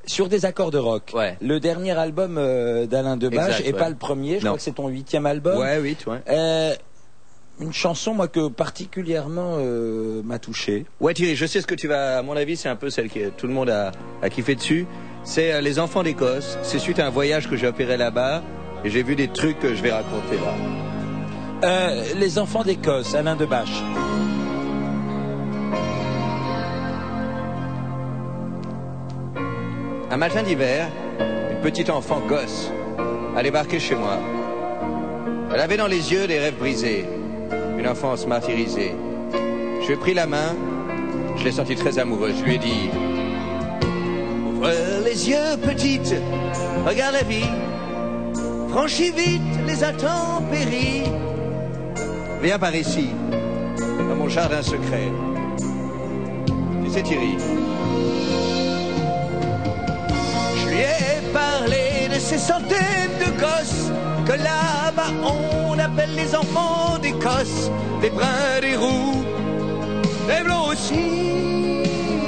Sur des accords de rock. Ouais. Le dernier album d'Alain Debache, Exact, et ouais. pas le premier. Je crois que c'est ton 8e album. Ouais, oui, tu vois. Une chanson, moi, que particulièrement m'a touché. Ouais, Thierry, je sais ce que tu vas. À mon avis, c'est un peu celle que tout le monde a kiffé dessus. C'est Les Enfants d'Écosse. C'est suite à un voyage que j'ai opéré là-bas. Et j'ai vu des trucs que je vais raconter là. Les Enfants d'Écosse, Alain Debache. Un matin d'hiver, une petite enfant gosse a débarqué chez moi. Elle avait dans les yeux des rêves brisés, une enfance martyrisée. Je lui ai pris la main, je l'ai sentie très amoureuse. Je lui ai dit: ouvre les yeux, petite, regarde la vie, franchis vite les intempéries. Viens par ici, dans mon jardin secret. Tu sais, Thierry, je lui ai parlé de ces centaines de gosses que là-bas on appelle les enfants d'Écosse, des bruns, des roux, des blancs aussi.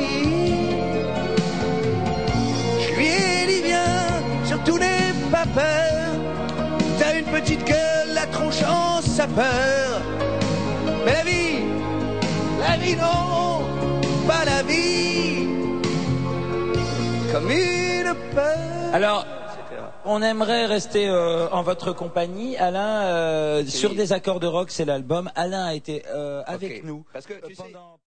Je lui ai dit: viens, surtout n'aie pas peur, t'as une petite gueule, la tronche en sapeur. Mais la vie non, pas la vie, comme une peur. Alors, on aimerait rester en votre compagnie. Alain, sur des accords de rock, c'est l'album. Alain a été avec nous. Parce que tu sais,